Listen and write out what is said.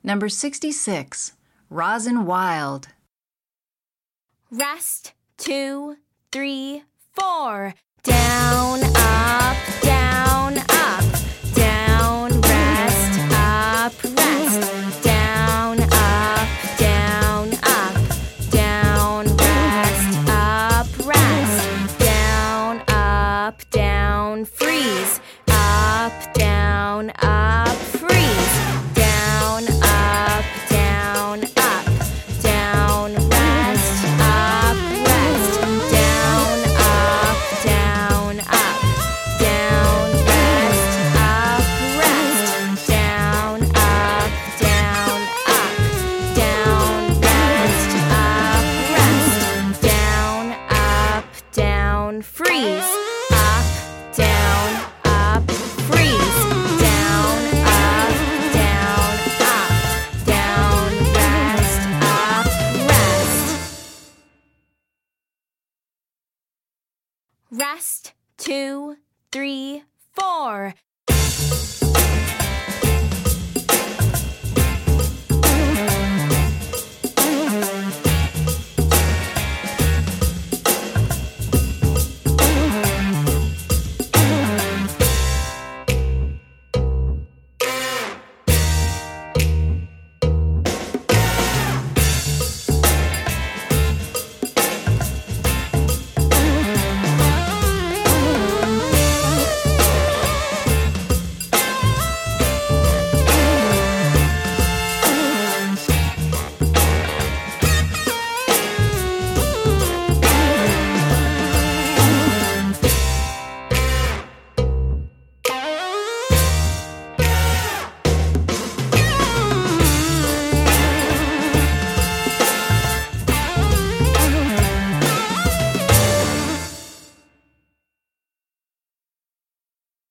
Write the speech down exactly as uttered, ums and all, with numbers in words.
Number sixty-six, Rosin Wild. Rest, two, three, four. Down, up, down, up. Down, rest, up, rest. Down, up, down, up. Down, rest, up, rest. Down, up, down, freeze. Up, down, up, freeze. Down, up, down, up. Down, rest, up, rest. Down, up, down, up. Down, rest, up, rest. Down, up, down, up. Down, rest, up, rest. Down, up, down, freeze. Up, down, up, freeze. Down, up, down, up. Down, rest, up, rest. Rest, two, three, four.